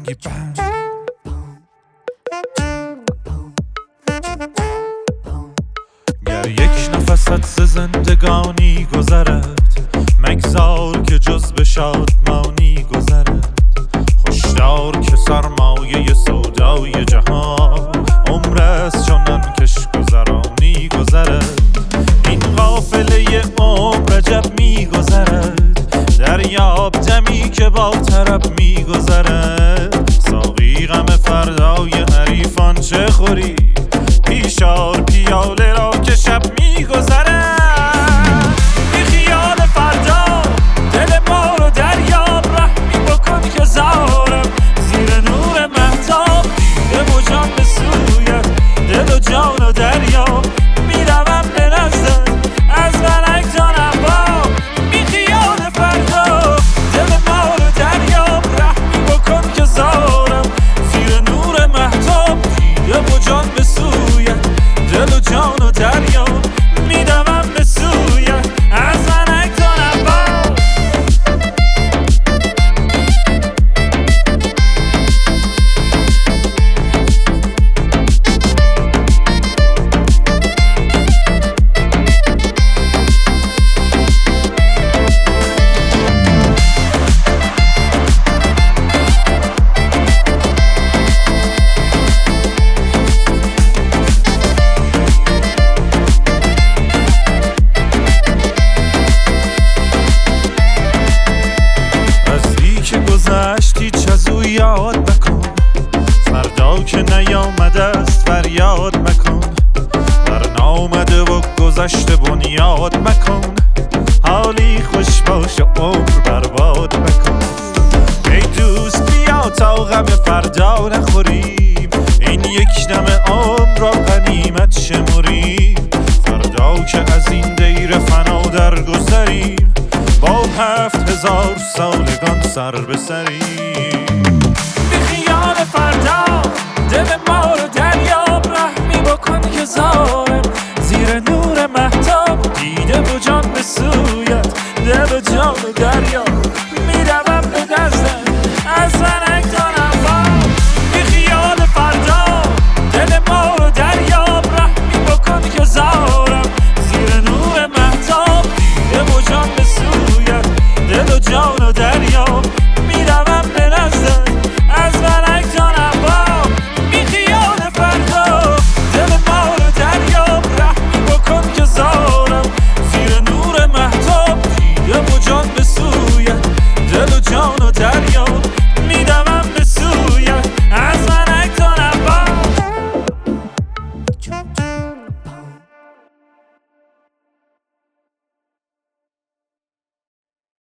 رنگی بند گر یک نفست ز زندگانی گذرد مگذار که جز به شادمانی گذرد هشدار که سرمایه سودای جهان عمرست چنان کش گذرانی گذرد این قافله عمر عجب میگذرد دریاب دمی که با طرب میگذرد ساقی غم فردای حریفان چه خوری پیشار پیاله را که شب میگذرد بی خیال فردا دل ما رو دریاب رحمی بکن که زارم زیر نور مهتاب دیده و جان به سویت دل و جان و دریاب میروم به نزدت از فلک تا نباب بی خیال فردا دل ما رو دریاب رحمی بکن که زارم زیر نور مهتاب دیده و جان به سویت دل و جان و دریاب میروم به سویت از فلک تا نباب هیچ از او یاد مکن فردا که نیامده است فریاد مکن برنامده و گذشته بنیاد مکن حالی خوش باش و عمر برباد مکن ای دوست بیا تا غم فردا نخوریم این یک دم عمر را غنیمت شمریم فردا که از این دیر فنا در گذریم با 7000 سالگان سر به سریم بی خیال فردا دل ما رو دریاب رحمی بکن که زارم زیر نور مهتاب دیده و جان به سو